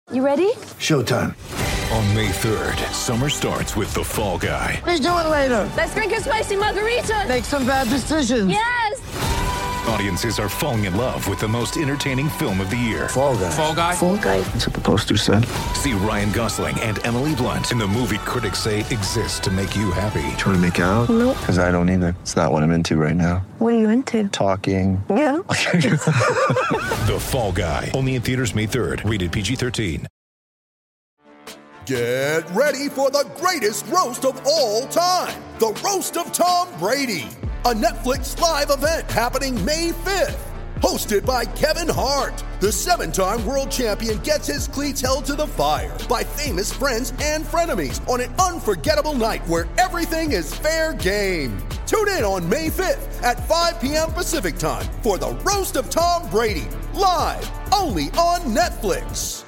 You ready? Showtime. On May 3rd, summer starts with The Fall Guy. Let's do it later. Let's drink a spicy margarita. Make some bad decisions. Yes! Audiences are falling in love with the most entertaining film of the year. Fall Guy. Fall Guy? Fall Guy. That's what the poster said. See Ryan Gosling and Emily Blunt in the movie critics say exists to make you happy. Trying to make it out? Nope. Because I don't either. It's not what I'm into right now. What are you into? Talking. Yeah. The Fall Guy. Only in theaters May 3rd. Rated PG-13. Get ready for the greatest roast of all time. The Roast of Tom Brady. A Netflix live event happening May 5th. Hosted by Kevin Hart. The 7-time world champion gets his cleats held to the fire by famous friends and frenemies on an unforgettable night where everything is fair game. Tune in on May 5th at 5 p.m. Pacific time for the Roast of Tom Brady. Live only on Netflix.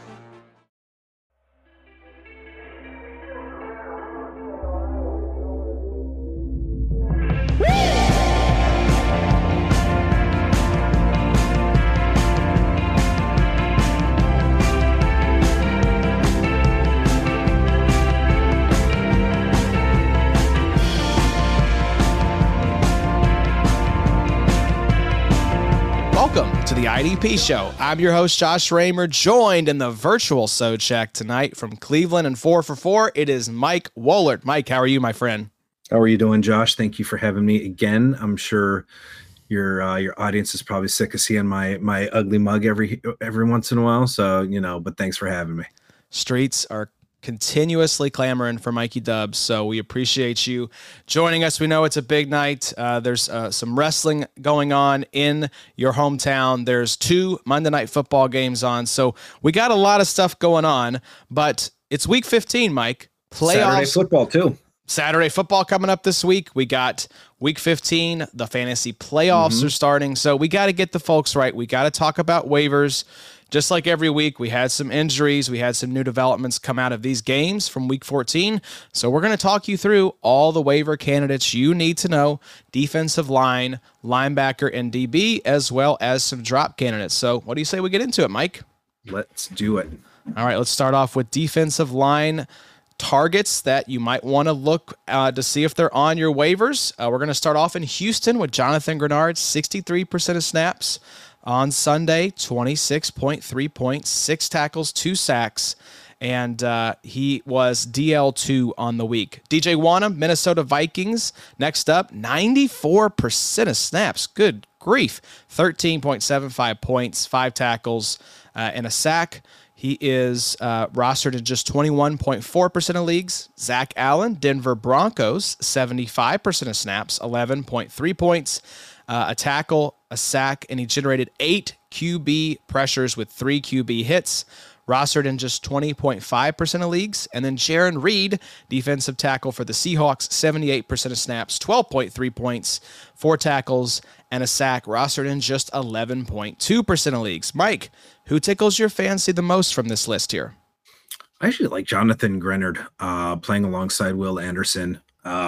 Welcome to the IDP Show. I'm your host, Josh Raymer, joined in the virtual Socheck tonight from Cleveland and 4 for 4. It is Mike Wohlert. Mike, how are you, my friend? How are you doing, Josh? Thank you for having me again. I'm sure your audience is probably sick of seeing my ugly mug every once in a while. So, but thanks for having me. Streets are continuously clamoring for Mikey Dubs, so we appreciate you joining us. We know it's a big night. There's some wrestling going on in your hometown. There's 2 Monday Night Football games on, so we got a lot of stuff going on, but it's Week 15, Mike. Playoffs. Saturday football, too. Saturday football coming up this week. We got Week 15. The fantasy playoffs are starting, so we got to get the folks right. We got to talk about waivers. Just like every week, we had some injuries. We had some new developments come out of these games from Week 14. So we're going to talk you through all the waiver candidates you need to know, defensive line, linebacker, and DB, as well as some drop candidates. So what do you say we get into it, Mike? Let's do it. All right, let's start off with defensive line targets that you might want to look to see if they're on your waivers. We're going to start off in Houston with Jonathan Grenard, 63% of snaps. On Sunday, 26.3 points, 6 tackles, 2 sacks, and he was DL2 on the week. DJ Wonnum, Minnesota Vikings, next up, 94% of snaps. Good grief. 13.75 points, 5 tackles, and a sack. He is rostered in just 21.4% of leagues. Zach Allen, Denver Broncos, 75% of snaps, 11.3 points, a tackle, a sack, and he generated 8 QB pressures with 3 QB hits, rostered in just 20.5% of leagues. And then Jaron Reed, defensive tackle for the Seahawks, 78% of snaps, 12.3 points, 4 tackles, and a sack, rostered in just 11.2% of leagues. Mike, who tickles your fancy the most from this list here? I actually like Jonathan Grenard playing alongside Will Anderson.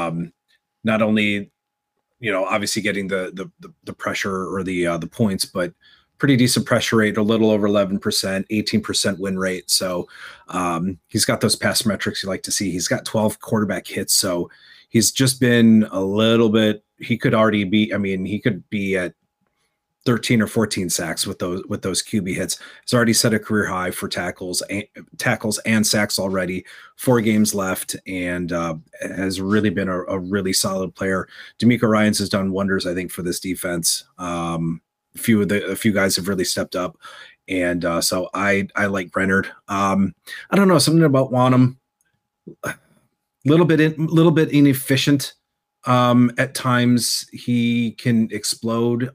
Not only obviously getting the pressure or the points, but pretty decent pressure rate, a little over 11%, 18% win rate. So he's got those pass metrics you like to see. He's got 12 quarterback hits. So he's just been a little bit, he could be at 13 or 14 sacks with those QB hits. He's already set a career high for tackles and sacks already. 4 games left, and has really been a really solid player. D'Amico Ryans has done wonders, I think, for this defense. A few guys have really stepped up, and so I like Grenard. I don't know, something about Wonnum, little bit inefficient. At times he can explode.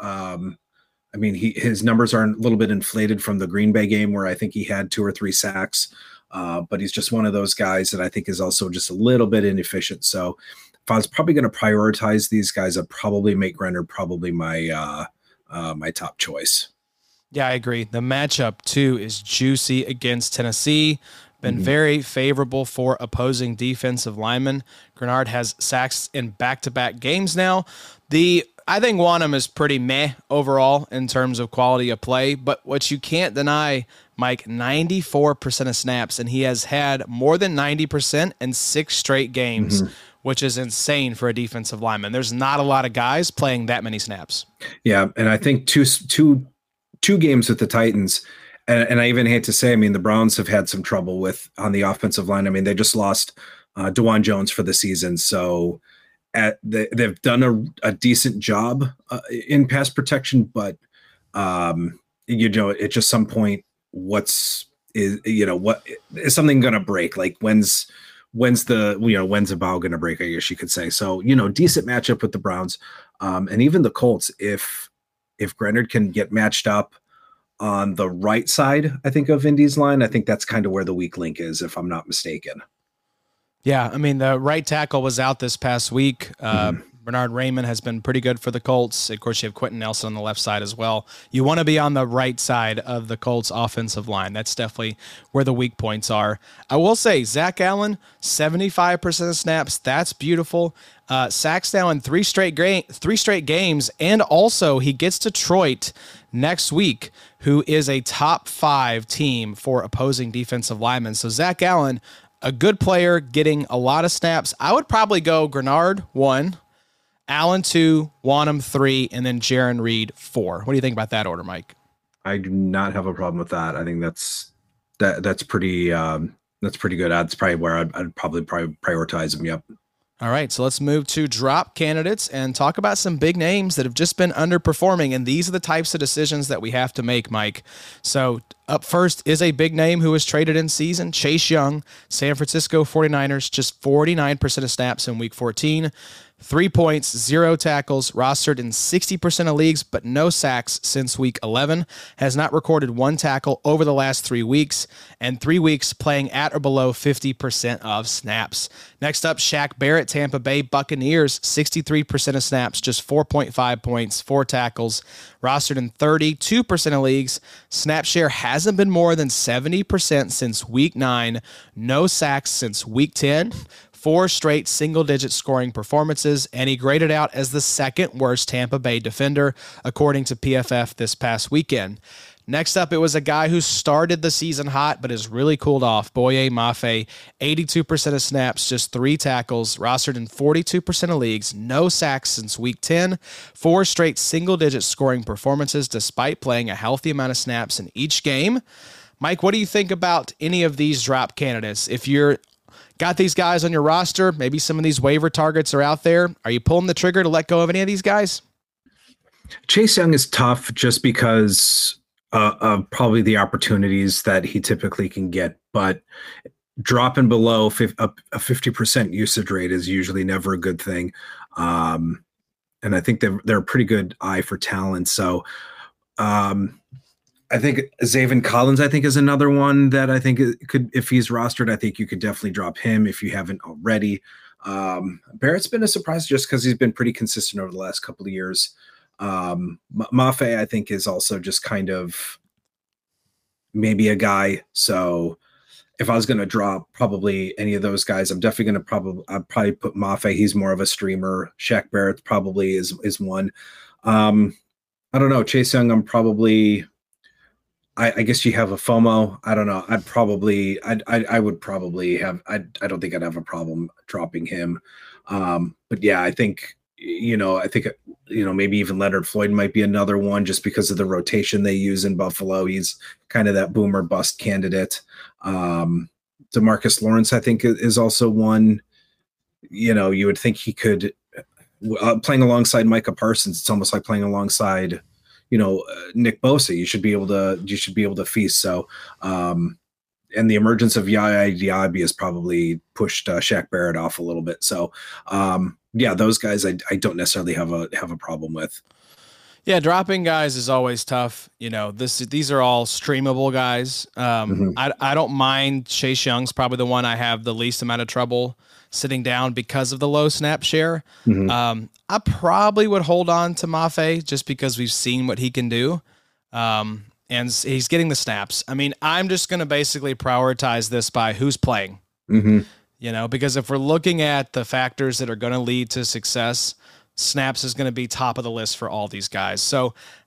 His numbers are a little bit inflated from the Green Bay game where I think he had 2 or 3 sacks, but he's just one of those guys that I think is also just a little bit inefficient. So if I was probably going to prioritize these guys, I'd probably make Grenard probably my top choice. Yeah, I agree. The matchup, too, is juicy against Tennessee. Been very favorable for opposing defensive linemen. Grenard has sacks in back-to-back games now. I think Wonnum is pretty meh overall in terms of quality of play, but what you can't deny, Mike, 94% of snaps, and he has had more than 90% in 6 straight games, which is insane for a defensive lineman. There's not a lot of guys playing that many snaps. Yeah, and I think two games with the Titans, and I even hate to say, I mean, the Browns have had some trouble with on the offensive line. I mean, they just lost DeJuan Jones for the season, so they've done a decent job in pass protection, but at just some point, what is something going to break? Like when's the bow going to break? I guess you could say. So decent matchup with the Browns, and even the Colts. If Grenard can get matched up on the right side, I think of Indy's line, I think that's kind of where the weak link is, if I'm not mistaken. Yeah, I mean, the right tackle was out this past week. Bernard Raymond has been pretty good for the Colts. Of course, you have Quentin Nelson on the left side as well. You want to be on the right side of the Colts offensive line. That's definitely where the weak points are. I will say, Zach Allen, 75% of snaps. That's beautiful. Sacks now in 3 straight games, and also he gets Detroit next week, who is a top 5 team for opposing defensive linemen. So Zach Allen, a good player, getting a lot of snaps. I would probably go Grenard 1, Allen 2, Wanham 3, and then Jaron Reed 4. What do you think about that order, Mike? I do not have a problem with that. I think that's pretty good. That's probably where I'd probably prioritize them. Yep. All right, so let's move to drop candidates and talk about some big names that have just been underperforming, and these are the types of decisions that we have to make, Mike. So up first is a big name who was traded in season, Chase Young, San Francisco 49ers, just 49% of snaps in Week 14. 3 points, 0 tackles, rostered in 60% of leagues, but no sacks since Week 11. Has not recorded 1 tackle over the last 3 weeks, and 3 weeks playing at or below 50% of snaps. Next up, Shaq Barrett, Tampa Bay Buccaneers, 63% of snaps, just 4.5 points, 4 tackles, rostered in 32% of leagues. Snap share hasn't been more than 70% since Week 9, no sacks since Week 10. 4 straight single-digit scoring performances, and he graded out as the 2nd worst Tampa Bay defender, according to PFF this past weekend. Next up, it was a guy who started the season hot but has really cooled off, Boye Mafe, 82% of snaps, just 3 tackles, rostered in 42% of leagues, no sacks since Week 10, 4 straight single-digit scoring performances despite playing a healthy amount of snaps in each game. Mike, what do you think about any of these drop candidates? If you're got these guys on your roster, maybe some of these waiver targets are out there, are you pulling the trigger to let go of any of these guys? Chase Young is tough just because of probably the opportunities that he typically can get, but dropping below a 50% usage rate is usually never a good thing. And I think they're a pretty good eye for talent. So I think Zaven Collins, is another one that I think could, if he's rostered, I think you could definitely drop him if you haven't already. Barrett's been a surprise just because he's been pretty consistent over the last couple of years. Mafe, I think, is also just kind of maybe a guy. So if I was going to drop probably any of those guys, I'm definitely going to I'd probably put Mafe. He's more of a streamer. Shaq Barrett probably is one. I don't know. Chase Young, I'm probably, I guess you have a FOMO. I don't know. I would probably have, I don't think I'd have a problem dropping him. But yeah, I think maybe even Leonard Floyd might be another one just because of the rotation they use in Buffalo. He's kind of that boomer bust candidate. DeMarcus Lawrence, I think, is also one, you would think he could, playing alongside Micah Parsons. It's almost like playing alongside, Nick Bosa. You should be able to feast. So, and the emergence of Yaya Diaby has probably pushed Shaq Barrett off a little bit. So, yeah, those guys I don't necessarily have a problem with. Yeah, dropping guys is always tough. These are all streamable guys. I don't mind. Chase Young's probably the one I have the least amount of trouble sitting down because of the low snap share. I probably would hold on to Mafe just because we've seen what he can do. And he's getting the snaps. I mean, I'm just going to basically prioritize this by who's playing. Because if we're looking at the factors that are going to lead to success, snaps is going to be top of the list for all these guys. So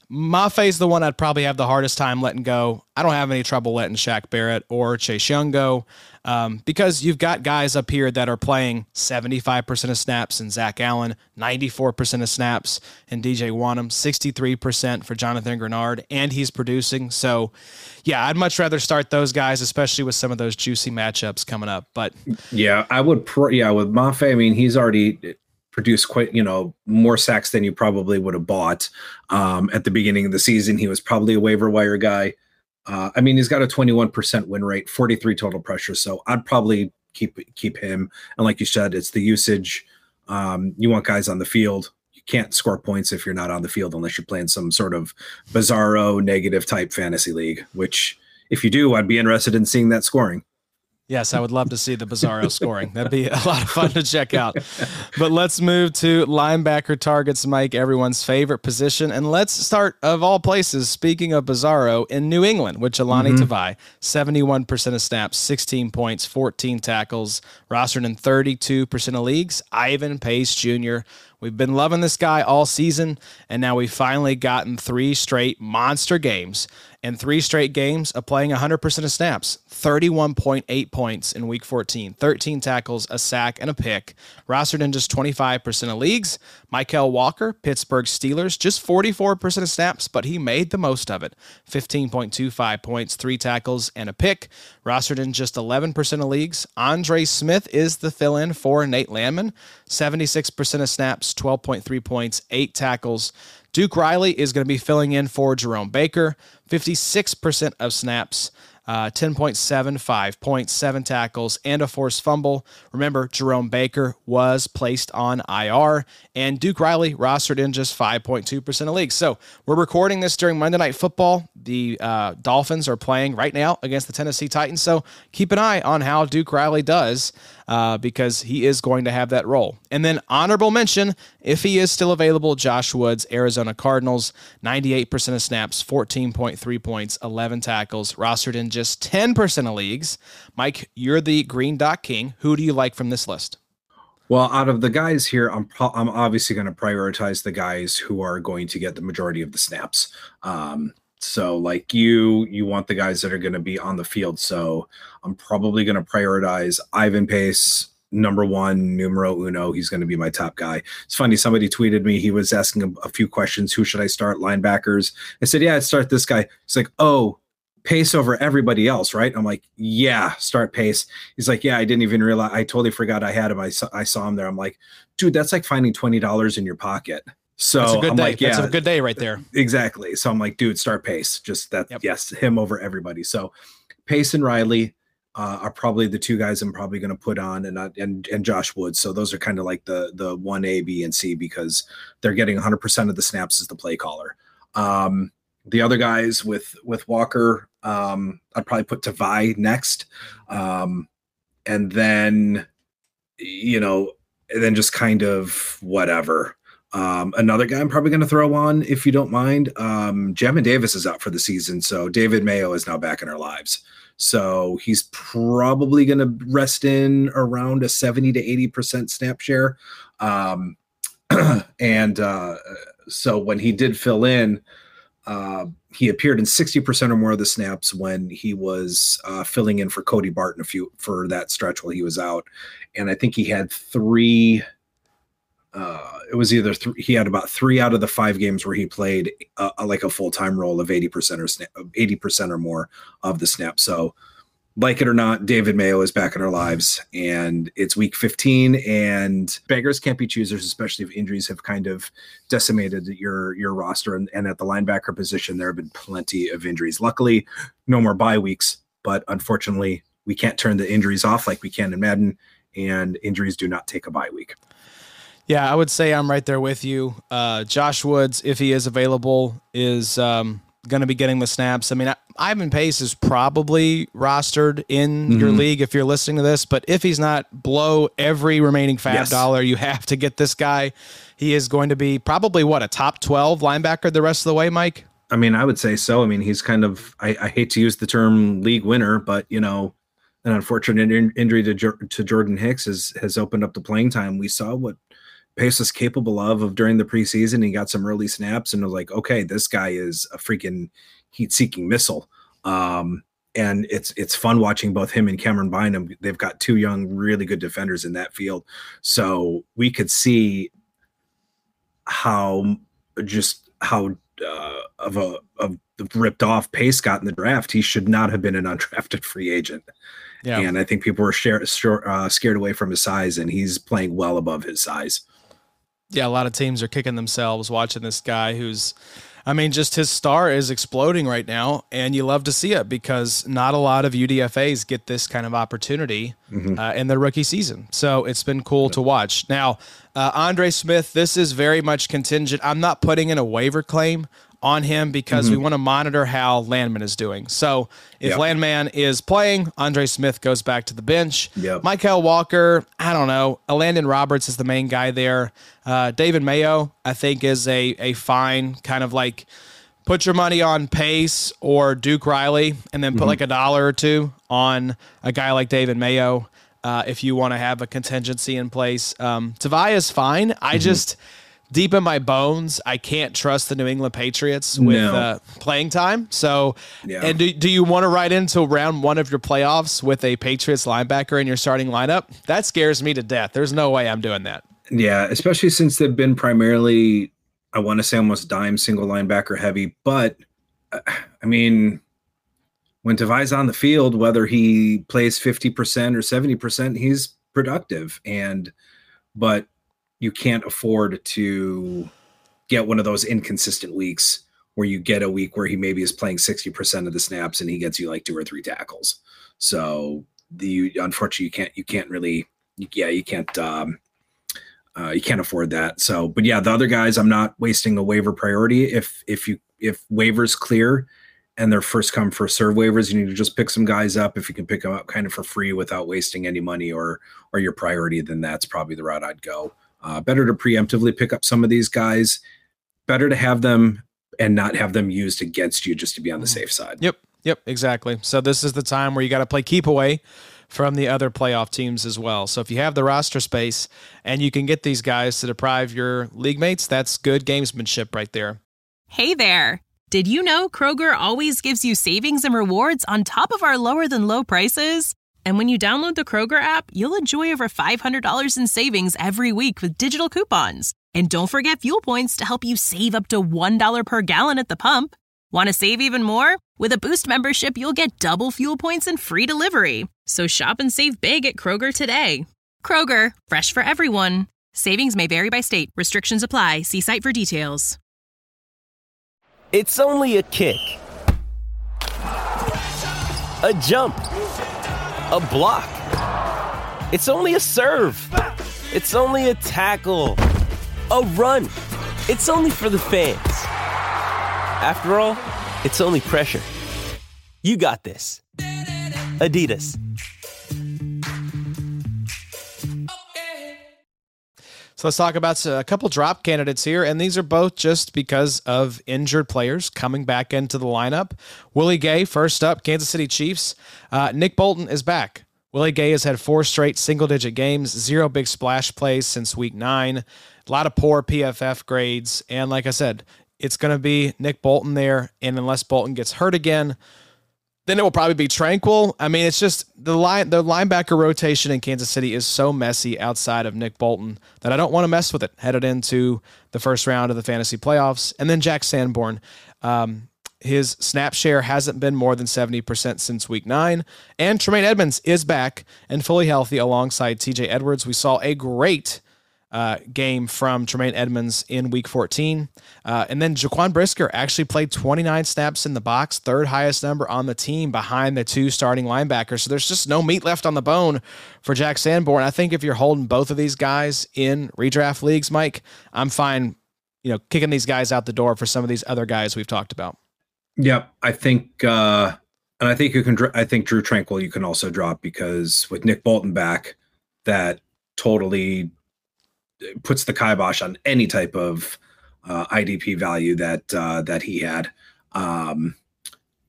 Maffei's the one I'd probably have the hardest time letting go. I don't have any trouble letting Shaq Barrett or Chase Young go because you've got guys up here that are playing 75% of snaps and Zach Allen, 94% of snaps, and DJ Wanham, 63% for Jonathan Grenard, and he's producing. So, yeah, I'd much rather start those guys, especially with some of those juicy matchups coming up. But yeah, I would. With Maffei, I mean, he's already produced quite, more sacks than you probably would have bought at the beginning of the season. He was probably a waiver wire guy. I mean, he's got a 21% win rate, 43 total pressure. So I'd probably keep him. And like you said, it's the usage. You want guys on the field. You can't score points if you're not on the field unless you're playing some sort of bizarro negative type fantasy league, which if you do, I'd be interested in seeing that scoring. Yes, I would love to see the Bizarro scoring. That'd be a lot of fun to check out. But let's move to linebacker targets, Mike, everyone's favorite position. And let's start, of all places, speaking of Bizarro, in New England with Jelani Tavai, 71% of snaps, 16 points, 14 tackles, rostered in 32% of leagues. Ivan Pace Jr., we've been loving this guy all season, and now we've finally gotten 3 straight monster games. And 3 straight games of playing 100% of snaps, 31.8 points in week 14, 13 tackles, a sack, and a pick. Rostered in just 25% of leagues. Mykal Walker, Pittsburgh Steelers, just 44% of snaps, but he made the most of it. 15.25 points, 3 tackles, and a pick. Rostered in just 11% of leagues. Andre Smith is the fill-in for Nate Landman. 76% of snaps, 12.3 points, 8 tackles. Duke Riley is going to be filling in for Jerome Baker, 56% of snaps, 10.75 points, 7 tackles, and a forced fumble. Remember, Jerome Baker was placed on IR, and Duke Riley rostered in just 5.2% of leagues. So we're recording this during Monday Night Football. The Dolphins are playing right now against the Tennessee Titans, so keep an eye on how Duke Riley does because he is going to have that role. And then honorable mention, if he is still available, Josh Woods, Arizona Cardinals, 98% of snaps, 14.3 points, 11 tackles, rostered in just 10% of leagues. Mike, you're the Green Dot King. Who do you like from this list? Well, out of the guys here, I'm obviously going to prioritize the guys who are going to get the majority of the snaps. So like you want the guys that are going to be on the field. So I'm probably going to prioritize Ivan Pace, number 1, numero uno. He's going to be my top guy. It's funny. Somebody tweeted me. He was asking a few questions. Who should I start? Linebackers. I said, yeah, I'd start this guy. He's like, oh, Pace over everybody else, right? I'm like, yeah, start Pace. He's like, yeah, I didn't even realize. I totally forgot I had him. I saw him there. I'm like, dude, that's like finding $20 in your pocket. So that's a good I'm day. like, yeah, that's a good day right there. Exactly. So I'm like, dude, start Pace. Just that. Yep. Yes, him over everybody. So Pace and Riley are probably the 2 guys I'm probably going to put on, and Josh Woods. So those are kind of like the 1A, B, and C because they're getting 100% of the snaps as the play caller. The other guys with Walker, I'd probably put Tavai next. And then, just kind of whatever. Another guy I'm probably going to throw on, if you don't mind, Jamin Davis is out for the season. So David Mayo is now back in our lives. So he's probably going to rest in around a 70 to 80% snap share. So when he did fill in, he appeared in 60% or more of the snaps when he was filling in for Cody Barton for that stretch while he was out. And I think he had 3. It was either he had about 3 out of the 5 games where he played like a full-time role of 80% or more of the snap. So like it or not, David Mayo is back in our lives, and it's week 15, and beggars can't be choosers, especially if injuries have kind of decimated your roster. And at the linebacker position, there have been plenty of injuries. Luckily, no more bye weeks, but unfortunately, we can't turn the injuries off like we can in Madden, and injuries do not take a bye week. Yeah, I would say I'm right there with you. Josh Woods, if he is available, is going to be getting the snaps. I mean, Ivan Pace is probably rostered in your league if you're listening to this, but if he's not, blow every remaining fab dollar. You have to get this guy. He is going to be probably, a top 12 linebacker the rest of the way, Mike? I mean, I would say so. I mean, he's kind of, I hate to use the term league winner, but, an unfortunate injury to Jordan Hicks has opened up the playing time. We saw what Pace was capable of during the preseason. He got some early snaps and was like, okay, this guy is a freaking heat-seeking missile. And it's fun watching both him and Cameron Bynum. They've got two young, really good defenders in that field. So we could see how ripped off Pace got in the draft. He should not have been an undrafted free agent. Yeah. And I think people were scared away from his size, and he's playing well above his size. Yeah, a lot of teams are kicking themselves watching this guy who's, I mean, just his star is exploding right now, and you love to see it because not a lot of UDFAs get this kind of opportunity in their rookie season. So it's been cool to watch. Now, Andre Smith, this is very much contingent. I'm not putting in a waiver claim on him because we want to monitor how Landman is doing. So if Landman is playing, Andre Smith goes back to the bench. Mykal Walker, I don't know. Landon Roberts is the main guy there. David Mayo, I think, is a fine kind of like put your money on Pace or Duke Riley and then put like $1 or $2 on a guy like David Mayo if you want to have a contingency in place. Tavai is fine. I just... deep in my bones, I can't trust the New England Patriots with playing time. So, and do you want to ride into round one of your playoffs with a Patriots linebacker in your starting lineup? That scares me to death. There's no way I'm doing that. Yeah, especially since they've been primarily, I want to say almost dime single linebacker heavy. But, I mean, when Tavai's on the field, whether he plays 50% or 70%, he's productive. But you can't afford to get one of those inconsistent weeks where you get a week where he maybe is playing 60% of the snaps and he gets you like 2 or 3 tackles. So unfortunately you can't afford that. So, but yeah, the other guys, I'm not wasting a waiver priority. If waivers clear and they're first come first serve waivers, you need to just pick some guys up. If you can pick them up kind of for free without wasting any money or your priority, then that's probably the route I'd go. Better to preemptively pick up some of these guys. Better to have them and not have them used against you just to be on the safe side. Yep, exactly. So this is the time where you got to play keep away from the other playoff teams as well. So if you have the roster space and you can get these guys to deprive your league mates, that's good gamesmanship right there. Hey there. Did you know Kroger always gives you savings and rewards on top of our lower than low prices? And when you download the Kroger app, you'll enjoy over $500 in savings every week with digital coupons. And don't forget fuel points to help you save up to $1 per gallon at the pump. Want to save even more? With a Boost membership, you'll get double fuel points and free delivery. So shop and save big at Kroger today. Kroger, fresh for everyone. Savings may vary by state. Restrictions apply. See site for details. It's only a kick. A jump. A block. It's only a serve. It's only a tackle. A run. It's only for the fans. After all, it's only pressure. You got this. Adidas. So let's talk about a couple drop candidates here, and these are both just because of injured players coming back into the lineup. Willie Gay, first up, Kansas City Chiefs. Nick Bolton is back. Willie Gay has had 4 straight single-digit games, 0 big splash plays since week 9, a lot of poor PFF grades, and like I said, it's going to be Nick Bolton there, and unless Bolton gets hurt again, then it will probably be tranquil. I mean, it's just the linebacker rotation in Kansas City is so messy outside of Nick Bolton that I don't want to mess with it headed into the first round of the fantasy playoffs. And then Jack Sanborn, his snap share hasn't been more than 70% since week 9. And Tremaine Edmonds is back and fully healthy alongside TJ Edwards. We saw a great game from Tremaine Edmonds in week 14. And then Jaquan Brisker actually played 29 snaps in the box, 3rd highest number on the team behind the 2 starting linebackers. So there's just no meat left on the bone for Jack Sanborn. I think if you're holding both of these guys in redraft leagues, Mike, I'm fine, kicking these guys out the door for some of these other guys we've talked about. Yep. I think, and I think I think Drew Tranquil you can also drop because with Nick Bolton back, that totally puts the kibosh on any type of IDP value that he had.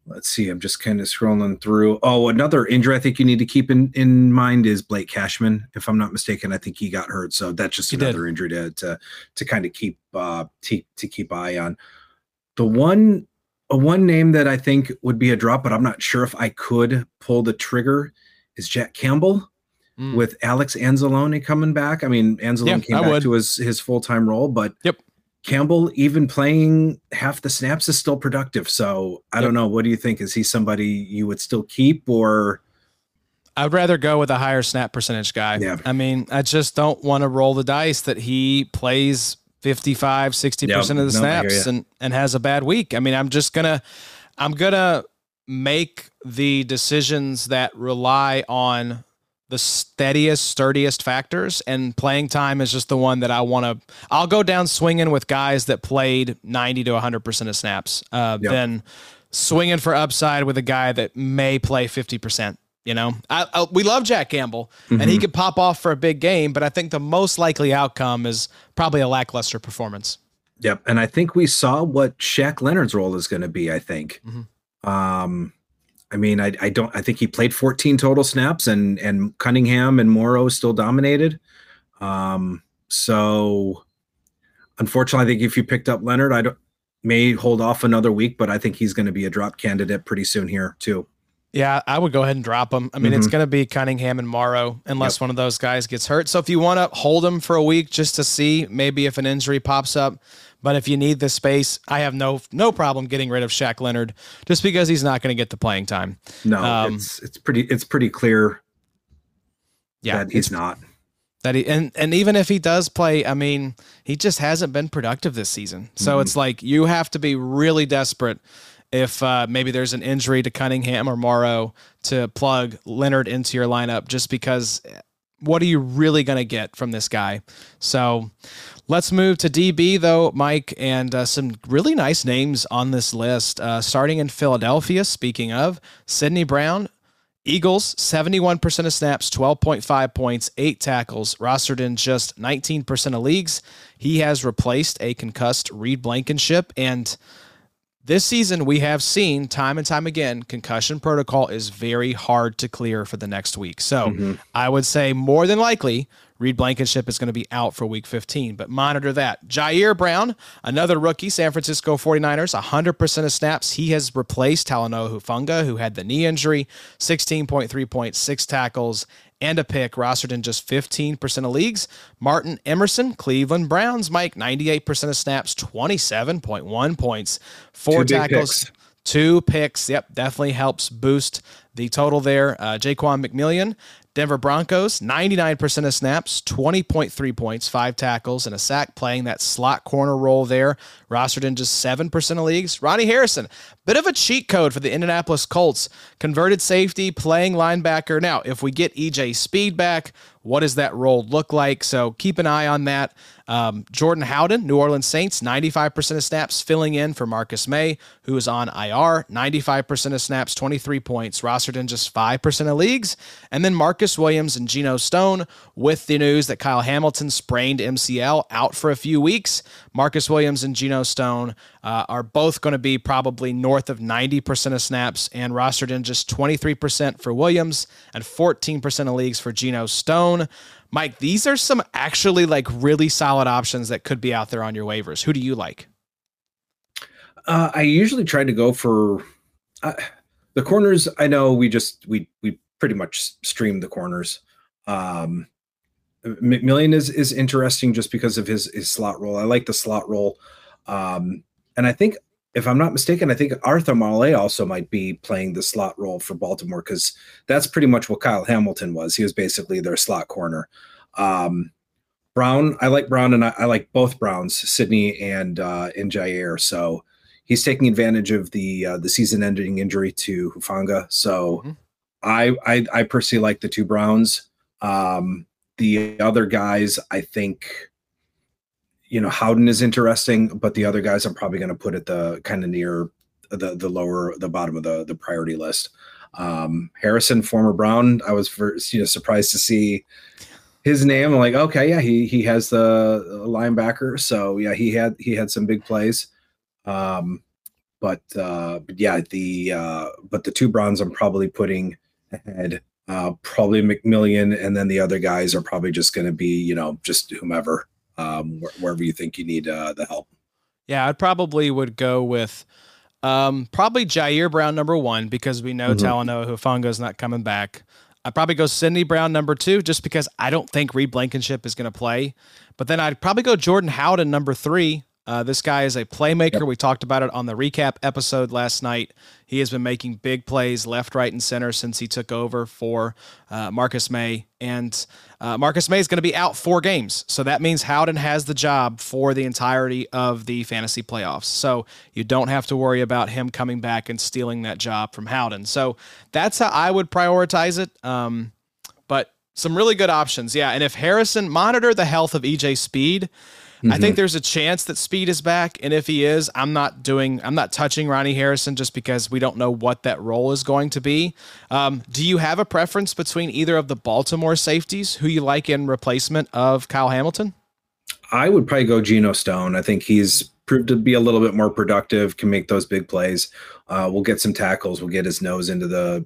let's see. I'm just kind of scrolling through. Oh, another injury I think you need to keep in mind is Blake Cashman. If I'm not mistaken, I think he got hurt. So that's just another injury to kind of keep eye on. The one name that I think would be a drop, but I'm not sure if I could pull the trigger, is Jack Campbell with Alex Anzalone coming back. I mean, Anzalone came back to his full-time role, but Campbell, even playing half the snaps, is still productive. So I don't know. What do you think? Is he somebody you would still keep, or? I'd rather go with a higher snap percentage guy. Yeah. I mean, I just don't want to roll the dice that he plays 55, 60% of the snaps and has a bad week. I mean, I'm going to make the decisions that rely on the sturdiest factors, and playing time is just the one that I'll go down swinging with guys that played 90 to 100% of snaps, then swinging for upside with a guy that may play 50%. You know, we love Jack Campbell, and he could pop off for a big game, but I think the most likely outcome is probably a lackluster performance. Yep. And I think we saw what Shaq Leonard's role is going to be, I think. I mean, I think he played 14 total snaps, and Cunningham and Morrow still dominated. So unfortunately, I think if you picked up Leonard, may hold off another week, but I think he's going to be a drop candidate pretty soon here too. Yeah, I would go ahead and drop him. I mean, it's going to be Cunningham and Morrow unless one of those guys gets hurt. So if you want to hold him for a week just to see maybe if an injury pops up, but if you need the space, I have no problem getting rid of Shaq Leonard just because he's not going to get the playing time. No, it's pretty clear. Yeah, that he's not. That and even if he does play, I mean, he just hasn't been productive this season. So it's like you have to be really desperate if maybe there's an injury to Cunningham or Morrow to plug Leonard into your lineup, just because what are you really going to get from this guy? So let's move to DB, though, Mike, and some really nice names on this list. Starting in Philadelphia, speaking of, Sidney Brown, Eagles, 71% of snaps, 12.5 points, 8 tackles, rostered in just 19% of leagues. He has replaced a concussed Reed Blankenship, and this season, we have seen time and time again, concussion protocol is very hard to clear for the next week. So I would say more than likely, Reed Blankenship is going to be out for week 15, but monitor that. Jair Brown, another rookie, San Francisco 49ers, 100% of snaps. He has replaced Talanoa Hufanga, who had the knee injury, 16.3 points, 6 tackles, and a pick, rostered in just 15% of leagues. Martin Emerson, Cleveland Browns, Mike, 98% of snaps, 27.1 points, 4 tackles, 2 picks. Yep, definitely helps boost the total there. Jaquan McMillian, Denver Broncos, 99% of snaps, 20.3 points, 5 tackles, and a sack, playing that slot corner role there, rostered in just 7% of leagues. Ronnie Harrison, bit of a cheat code for the Indianapolis Colts, converted safety, playing linebacker. Now, if we get EJ Speed back, what does that role look like? So keep an eye on that. Jordan Howden, New Orleans Saints, 95% of snaps, filling in for Marcus May, who is on IR, 95% of snaps, 23 points, rostered in just 5% of leagues. And then Marcus Williams and Geno Stone, with the news that Kyle Hamilton sprained MCL, out for a few weeks. Marcus Williams and Geno Stone are both going to be probably north of 90% of snaps, and rostered in just 23% for Williams and 14% of leagues for Geno Stone. Mike, these are some actually like really solid options that could be out there on your waivers. Who do you like? I usually try to go for the corners. I know we pretty much stream the corners. McMillian is interesting just because of his slot role. I like the slot role. And I think, if I'm not mistaken, I think Arthur Maule also might be playing the slot role for Baltimore, because that's pretty much what Kyle Hamilton was. He was basically their slot corner. Brown, I like Brown, and I like both Browns, Sidney and Jair. So he's taking advantage of the season-ending injury to Hufanga. So I personally like the 2 Browns. The other guys, I think, Howden is interesting, but the other guys I'm probably going to put at the kind of near the bottom of the priority list. Harrison, former Brown, I was surprised to see his name. I'm like, okay, yeah, he has the linebacker. So yeah, he had some big plays. But yeah, but the two bronze I'm probably putting ahead. Probably McMillian, and then the other guys are probably just going to be, just whomever, wherever you think you need the help. Yeah, I probably would go with probably Jair Brown number 1 because we know Talanoa Hufanga's not coming back. I'd probably go Sidney Brown number 2 just because I don't think Reed Blankenship is going to play. But then I'd probably go Jordan Howden number 3. This guy is a playmaker. Yep. We talked about it on the recap episode last night. He has been making big plays left, right, and center since he took over for Marcus May. And Marcus May is going to be out 4 games. So that means Howden has the job for the entirety of the fantasy playoffs. So you don't have to worry about him coming back and stealing that job from Howden. So that's how I would prioritize it. But some really good options. Yeah. And if Harrison, monitor the health of EJ Speed. I think there's a chance that Speed is back, and if he is, I'm not touching Ronnie Harrison just because we don't know what that role is going to be. Do you have a preference between either of the Baltimore safeties who you like in replacement of Kyle Hamilton? I would probably go Geno Stone. I think he's proved to be a little bit more productive, can make those big plays. We'll get some tackles. We'll get his nose into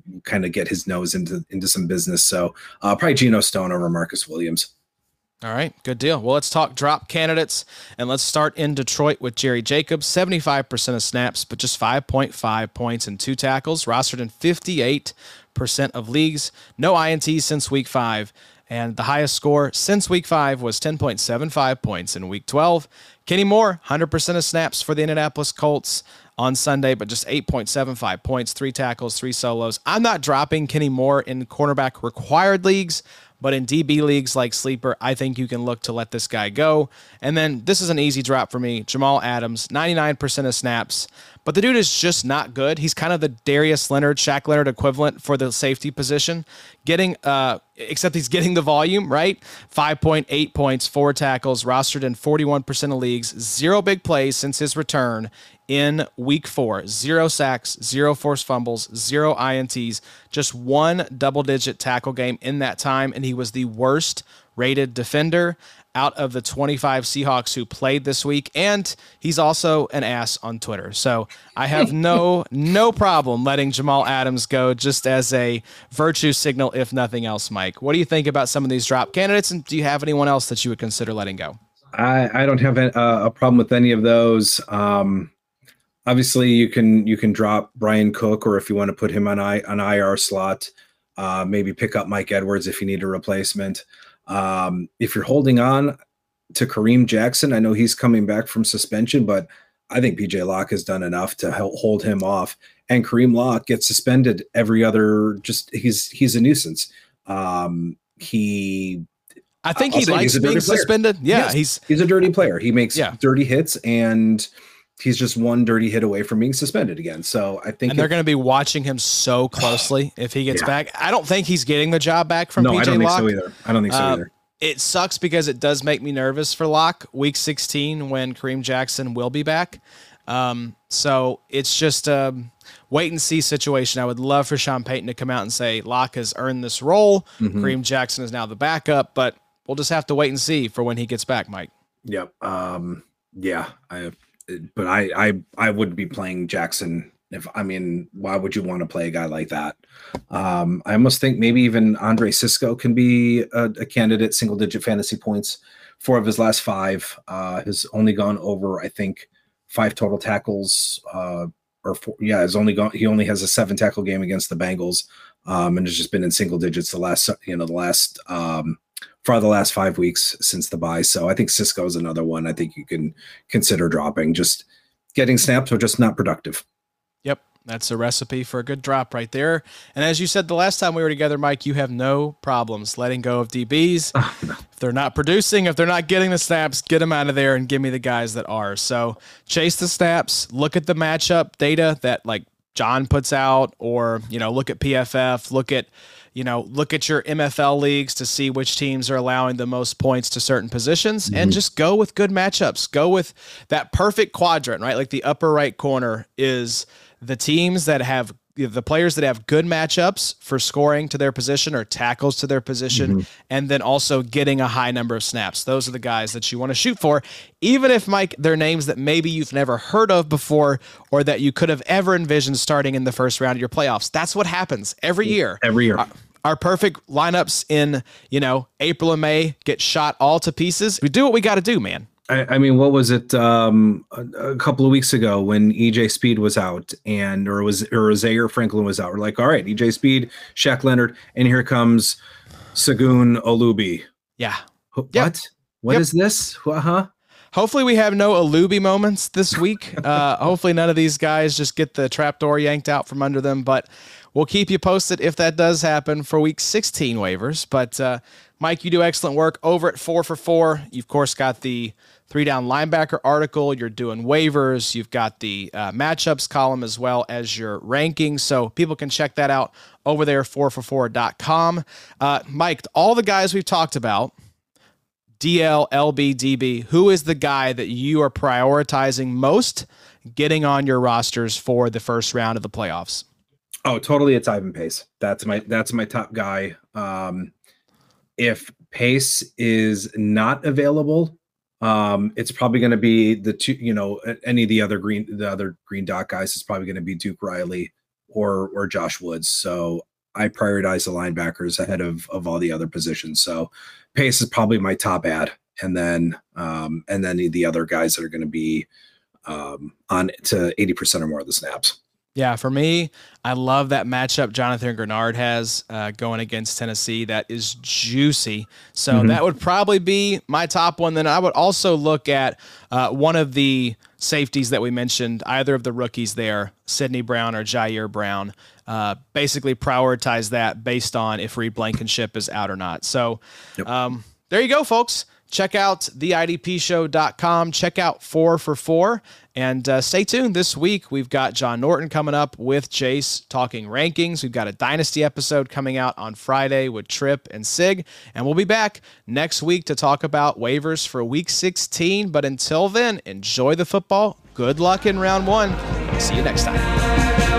some business. So probably Geno Stone over Marcus Williams. All right, good deal. Well, let's talk drop candidates, and let's start in Detroit with Jerry Jacobs, 75% of snaps, but just 5.5 points and 2 tackles, rostered in 58% of leagues. No INTs since week 5, and the highest score since week 5 was 10.75 points in week 12. Kenny Moore, 100% of snaps for the Indianapolis Colts on Sunday, but just 8.75 points, 3 tackles, 3 solos. I'm not dropping Kenny Moore in cornerback required leagues, but in DB leagues like Sleeper, I think you can look to let this guy go. And then this is an easy drop for me. Jamal Adams, 99% of snaps. But the dude is just not good. He's kind of the Darius Leonard, Shaq Leonard equivalent for the safety position. Except he's getting the volume, right? 5.8 points, 4 tackles, rostered in 41% of leagues. 0 big plays since his return in week 4. 0 sacks, 0 forced fumbles, 0 INTs, just 1 double-digit tackle game in that time, and he was the worst rated defender out of the 25 Seahawks who played this week, and he's also an ass on Twitter. So I have no problem letting Jamal Adams go just as a virtue signal, if nothing else, Mike. What do you think about some of these drop candidates, and do you have anyone else that you would consider letting go? I don't have a problem with any of those. Obviously, you can drop Brian Cook, or if you want to put him on IR slot, maybe pick up Mike Edwards if you need a replacement. If you're holding on to Kareem Jackson, I know he's coming back from suspension, but I think PJ Locke has done enough to help hold him off. And Kareem Locke gets suspended every other. He's a nuisance. I think he likes being suspended. Yeah, yes, he's a dirty player. He makes dirty hits, and he's just one dirty hit away from being suspended again. So I think they're going to be watching him so closely if he gets back. I don't think he's getting the job back from PJ Locke. I don't think so either. It sucks because it does make me nervous for Locke week 16 when Kareem Jackson will be back. So it's just a wait and see situation. I would love for Sean Payton to come out and say Locke has earned this role. Kareem Jackson is now the backup, but we'll just have to wait and see for when he gets back, Mike. Yep. But I wouldn't be playing Jackson. Why would you want to play a guy like that? I almost think maybe even Andre Cisco can be a candidate, single digit fantasy points. 4 of his last 5 has only gone over, I think, 5 total tackles, he only has a 7 tackle game against the Bengals. And has just been in single digits for the last 5 weeks since the bye. So I think Cisco is another one I think you can consider dropping. Just getting snaps or just not productive. Yep. That's a recipe for a good drop right there. And as you said the last time we were together, Mike, you have no problems letting go of DBs. If they're not producing, if they're not getting the snaps, get them out of there and give me the guys that are. So chase the snaps, look at the matchup data that like John puts out, or, look at PFF, look at your MFL leagues to see which teams are allowing the most points to certain positions, and just go with good matchups. Go with that perfect quadrant, right? Like the upper right corner is the teams that have the players that have good matchups for scoring to their position or tackles to their position, and then also getting a high number of snaps. Those are the guys that you want to shoot for, even if, Mike, they're names that maybe you've never heard of before or that you could have ever envisioned starting in the first round of your playoffs. That's what happens every year. Every year. Our perfect lineups in, April and May get shot all to pieces. We do what we got to do, man. I mean, what was it a couple of weeks ago when EJ Speed was out or Zaire Franklin was out? We're like, all right, EJ Speed, Shaq Leonard, and here comes Segun Olubi. Yeah. What? Yep. What is this? Hopefully we have no Olubi moments this week. Hopefully none of these guys just get the trapdoor yanked out from under them, but we'll keep you posted if that does happen for week 16 waivers. But Mike, you do excellent work over at 4for4. You've, of course, got the 3-down linebacker article. You're doing waivers. You've got the matchups column as well as your rankings. So people can check that out over there, 4for4.com. Mike, all the guys we've talked about, DL, LB, DB, who is the guy that you are prioritizing most getting on your rosters for the first round of the playoffs? Oh, totally. It's Ivan Pace. That's my top guy. If Pace is not available, it's probably going to be the two, any of the other green dot guys. It's probably going to be Duke Riley or Josh Woods. So I prioritize the linebackers ahead of all the other positions. So Pace is probably my top ad, and then the other guys that are going to be on to 80% or more of the snaps. Yeah, for me, I love that matchup Jonathan Grenard has going against Tennessee. That is juicy. So that would probably be my top one. Then I would also look at one of the safeties that we mentioned, either of the rookies there, Sidney Brown or Jair Brown. Basically prioritize that based on if Reed Blankenship is out or not. So there you go, folks. Check out theidpshow.com. Check out 4for4. And stay tuned. This week, we've got John Norton coming up with Chase talking rankings. We've got a Dynasty episode coming out on Friday with Tripp and Sig. And we'll be back next week to talk about waivers for Week 16. But until then, enjoy the football. Good luck in round 1. See you next time.